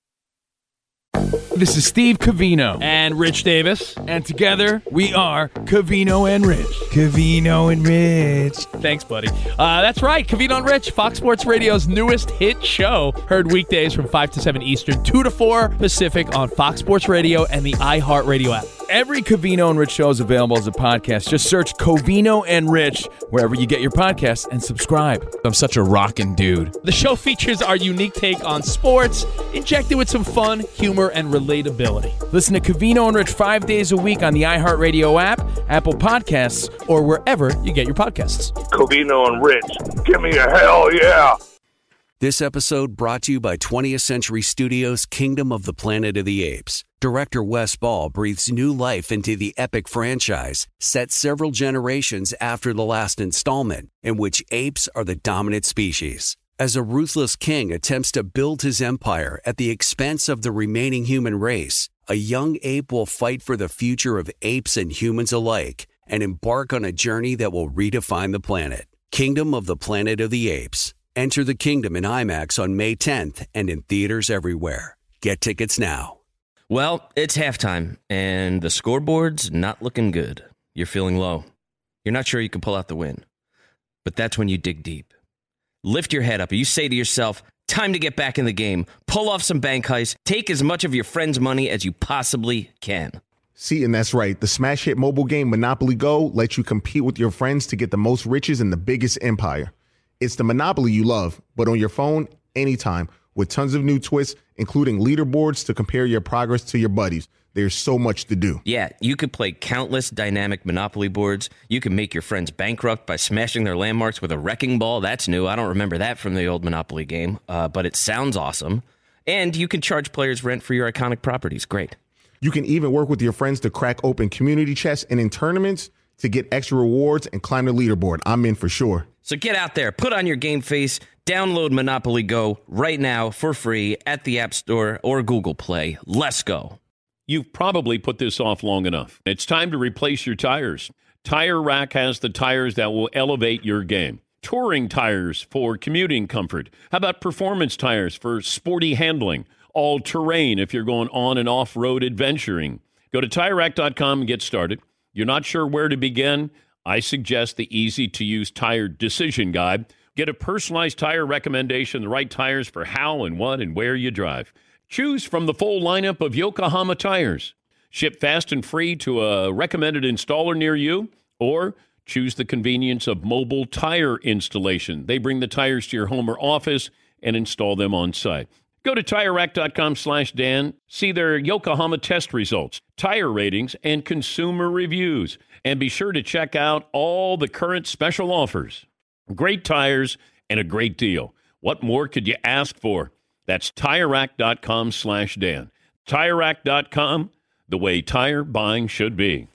This is Steve Covino and Rich Davis, and together we are Covino and Rich. Covino and Rich. Thanks, buddy. Uh, that's right, Covino and Rich, Fox Sports Radio's newest hit show. Heard weekdays from five to seven Eastern, two to four Pacific on Fox Sports Radio and the iHeartRadio app. Every Covino and Rich show is available as a podcast. Just search Covino and Rich wherever you get your podcasts and subscribe. I'm such a rockin' dude. The show features our unique take on sports, injected with some fun, humor, and relatability. Listen to Covino and Rich five days a week on the iHeartRadio app, Apple Podcasts, or wherever you get your podcasts. Covino and Rich, give me a hell yeah. This episode brought to you by twentieth Century Studios' Kingdom of the Planet of the Apes. Director Wes Ball breathes new life into the epic franchise, set several generations after the last installment, in which apes are the dominant species. As a ruthless king attempts to build his empire at the expense of the remaining human race, a young ape will fight for the future of apes and humans alike and embark on a journey that will redefine the planet. Kingdom of the Planet of the Apes. Enter the kingdom in IMAX on May tenth and in theaters everywhere. Get tickets now. Well, it's halftime, and the scoreboard's not looking good. You're feeling low. You're not sure you can pull out the win. But that's when you dig deep. Lift your head up, and you say to yourself, time to get back in the game. Pull off some bank heists. Take as much of your friend's money as you possibly can. See, and that's right. The smash hit mobile game Monopoly Go lets you compete with your friends to get the most riches in the biggest empire. It's the Monopoly you love, but on your phone, anytime, with tons of new twists, including leaderboards to compare your progress to your buddies. There's so much to do. Yeah, you could play countless dynamic Monopoly boards. You can make your friends bankrupt by smashing their landmarks with a wrecking ball. That's new. I don't remember that from the old Monopoly game, uh, but it sounds awesome. And you can charge players rent for your iconic properties. Great. You can even work with your friends to crack open community chests and in tournaments to get extra rewards and climb the leaderboard. I'm in for sure. So get out there, put on your game face, download Monopoly Go right now for free at the App Store or Google Play. Let's go. You've probably put this off long enough. It's time to replace your tires. Tire Rack has the tires that will elevate your game. Touring tires for commuting comfort. How about performance tires for sporty handling? All-terrain if you're going on and off-road adventuring. Go to Tire Rack dot com and get started. You're not sure where to begin? I suggest the easy-to-use tire decision guide. Get a personalized tire recommendation, the right tires for how and what and where you drive. Choose from the full lineup of Yokohama tires. Ship fast and free to a recommended installer near you, or choose the convenience of mobile tire installation. They bring the tires to your home or office and install them on site. Go to Tire Rack dot com slash Dan. See their Yokohama test results, tire ratings, and consumer reviews. And be sure to check out all the current special offers. Great tires and a great deal. What more could you ask for? That's Tire Rack dot com slash Dan. Tire Rack dot com, the way tire buying should be.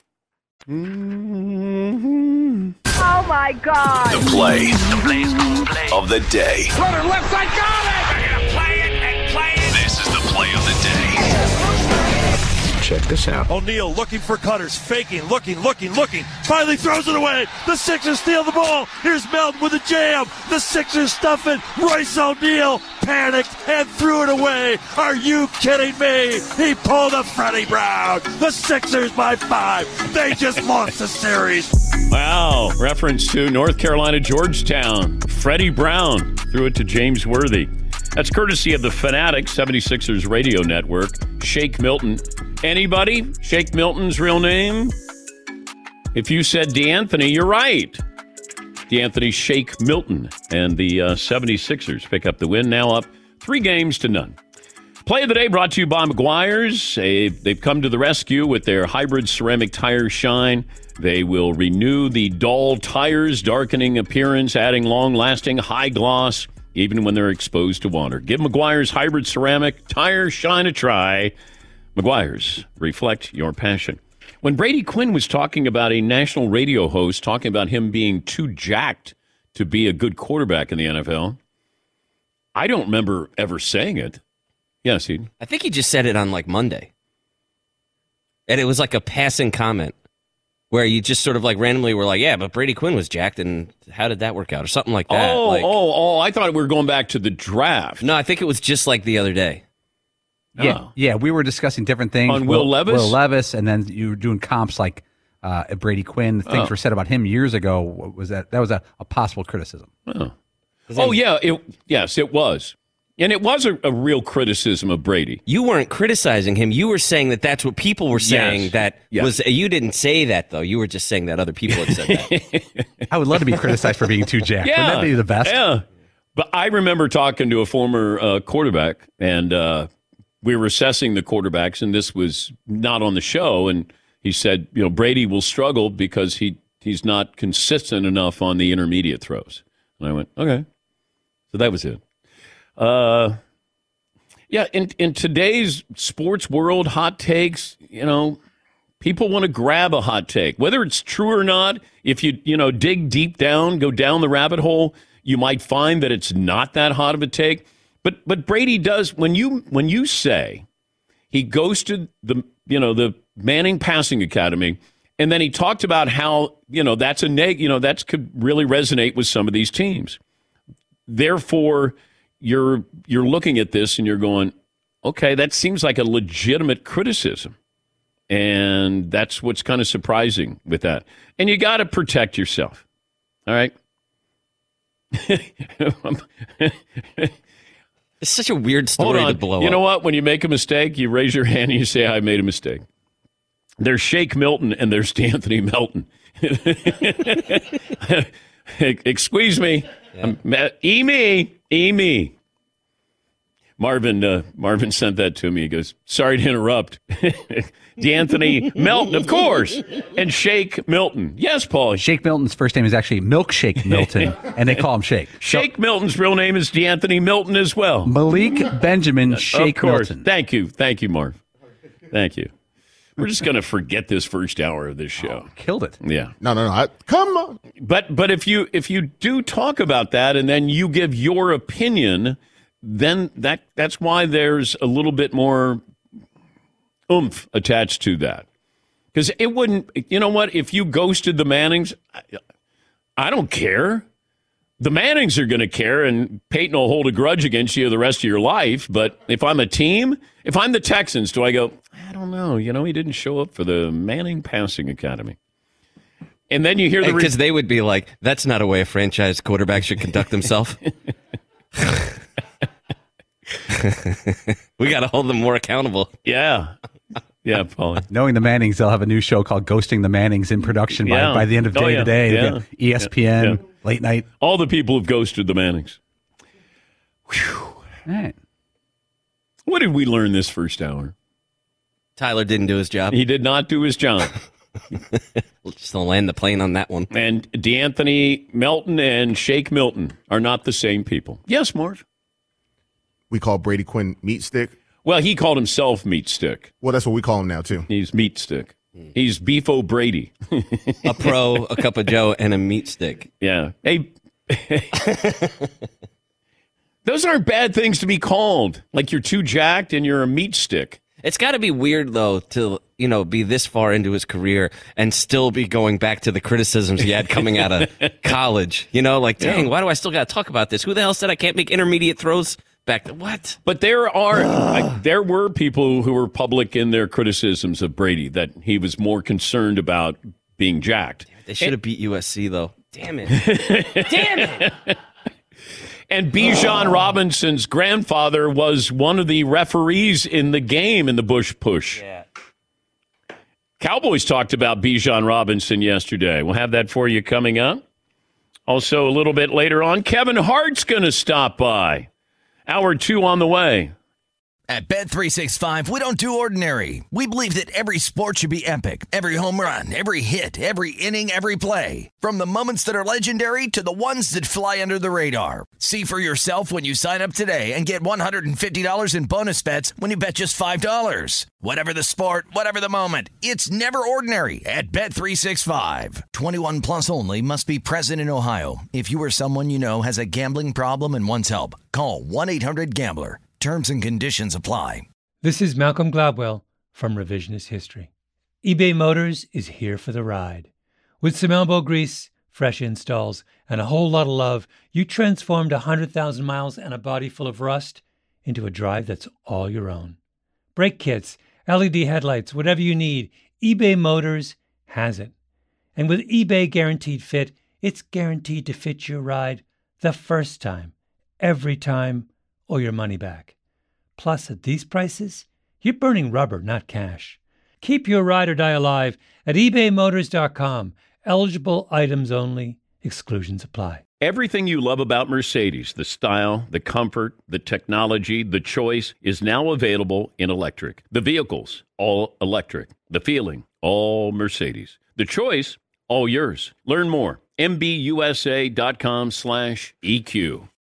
Mm-hmm. Oh, my God. The play, the play of the day. Runner left side, got it! They're going to play it and play it. This is the play of the day. Check this out. O'Neal looking for cutters, faking, looking, looking, looking. Finally throws it away. The Sixers steal the ball. Here's Melton with a jam. The Sixers stuff it. Royce O'Neal panicked and threw it away. Are you kidding me? He pulled a Freddie Brown. The Sixers by five. They just lost the series. Wow. Reference to North Carolina, Georgetown. Freddie Brown threw it to James Worthy. That's courtesy of the Fanatic seventy-sixers radio network. Shake Milton. Anybody? Shake Milton's real name? If you said DeAnthony, you're right. DeAnthony Shake Milton. And the uh, seventy-sixers pick up the win, now up three games to none. Play of the day brought to you by Meguiar's. They, they've come to the rescue with their hybrid ceramic tire shine. They will renew the dull tires, darkening appearance, adding long-lasting high gloss, even when they're exposed to water. Give Meguiar's hybrid ceramic tire shine a try. Meguiar's, reflect your passion. When Brady Quinn was talking about a national radio host, talking about him being too jacked to be a good quarterback in the N F L, I don't remember ever saying it. Yes, he. I think he just said it on like Monday. And it was like a passing comment where you just sort of like randomly were like, yeah, but Brady Quinn was jacked, and how did that work out? Or something like that. Oh, like, oh, oh, I thought we were going back to the draft. No, I think it was just like the other day. Yeah, Oh. yeah, we were discussing different things. On Will Levis? Will Levis, and then you were doing comps like uh, Brady Quinn. Things Oh. were said about him years ago. Was that that was a, a possible criticism? Oh, oh yeah, it, yes, it was. And it was a, a real criticism of Brady. You weren't criticizing him. You were saying that that's what people were saying. Yes. That Yes. was. You didn't say that, though. You were just saying that other people had said that. I would love to be criticized for being too jacked. Yeah, Wouldn't that be the best? Yeah. But I remember talking to a former uh, quarterback, and uh, we were assessing the quarterbacks, and this was not on the show. And he said, you know, Brady will struggle because he, he's not consistent enough on the intermediate throws. And I went, okay. So that was it. Uh, yeah, in, in today's sports world, hot takes, you know, people want to grab a hot take. Whether it's true or not, if you, you know, dig deep down, go down the rabbit hole, you might find that it's not that hot of a take. But but Brady does, when you when you say he ghosted the, you know, the Manning Passing Academy, and then he talked about how, you know, that's a neg, you know, that's could really resonate with some of these teams. Therefore, you're you're looking at this and you're going, okay, that seems like a legitimate criticism. And that's what's kind of surprising with that. And you got to protect yourself. All right? It's such a weird story Hold on. to blow You up. know what? When you make a mistake, you raise your hand and you say, I made a mistake. There's Shake Milton and there's D'Anthony Melton. Excuse me. Um, E me. E me. Marvin uh, Marvin sent that to me. He goes, sorry to interrupt. D'Anthony Melton, of course. And Shake Milton. Yes, Paul. Shake Milton's first name is actually Milkshake Milton, and they call him Shake. Shake Milton's real name is D'Anthony Milton as well. Malik Benjamin Shake Of course. Milton. Thank you. Thank you, Marv. Thank you. We're just going to forget this first hour of this show. Oh, killed it. Yeah. No, no, no. I, come on. But but if you if you do talk about that and then you give your opinion, then that that's why there's a little bit more oomph attached to that. Because it wouldn't, you know what, if you ghosted the Mannings, I, I don't care. The Mannings are going to care, and Peyton will hold a grudge against you the rest of your life. But if I'm a team, if I'm the Texans, do I go, I don't know, you know, he didn't show up for the Manning Passing Academy. And then you hear the... Because re- they would be like, that's not a way a franchise quarterback should conduct himself. We got to hold them more accountable. Yeah. Yeah, Paul. Knowing the Mannings, they'll have a new show called Ghosting the Mannings in production by, Yeah. by the end of Oh, day yeah. to day. They Yeah. get E S P N, Yeah. late night. All the people who've ghosted the Mannings. Whew. All right. What did we learn this first hour? Tyler didn't do his job. He did not do his job. Just don't land the plane on that one. And D'Anthony Melton and Shake Milton are not the same people. Yes, Marv? We call Brady Quinn Meat Stick. Well, he called himself Meat Stick. Well, that's what we call him now, too. He's Meat Stick. He's Beefo Brady. A pro, a cup of Joe, and a meat stick. Yeah. Hey, those aren't bad things to be called. Like you're too jacked and you're a meat stick. It's got to be weird, though, to, you know, be this far into his career and still be going back to the criticisms he had coming out of college. You know, like, dang, Yeah. why do I still got to talk about this? Who the hell said I can't make intermediate throws back then? What? But there are, like, there were people who were public in their criticisms of Brady that he was more concerned about being jacked. They should have beat U S C, though. Damn it. Damn it. And Bijan Robinson's grandfather was one of the referees in the game in the Bush Push. Yeah. Cowboys talked about Bijan Robinson yesterday. We'll have that for you coming up. Also, a little bit later on, Kevin Hart's going to stop by. Hour two on the way. At Bet three sixty-five, we don't do ordinary. We believe that every sport should be epic. Every home run, every hit, every inning, every play. From the moments that are legendary to the ones that fly under the radar. See for yourself when you sign up today and get one hundred fifty dollars in bonus bets when you bet just five dollars. Whatever the sport, whatever the moment, it's never ordinary at Bet three sixty-five. twenty-one plus only. Must be present in Ohio. If you or someone you know has a gambling problem and wants help, call one eight hundred gambler. Terms and conditions apply. This is Malcolm Gladwell from Revisionist History. eBay Motors is here for the ride. With some elbow grease, fresh installs, and a whole lot of love, you transformed one hundred thousand miles and a body full of rust into a drive that's all your own. Brake kits, L E D headlights, whatever you need, eBay Motors has it. And with eBay Guaranteed Fit, it's guaranteed to fit your ride the first time, every time, or your money back. Plus, at these prices, you're burning rubber, not cash. Keep your ride or die alive at ebay motors dot com. Eligible items only. Exclusions apply. Everything you love about Mercedes, the style, the comfort, the technology, the choice, is now available in electric. The vehicles, all electric. The feeling, all Mercedes. The choice, all yours. Learn more. M B U S A dot com slash E Q.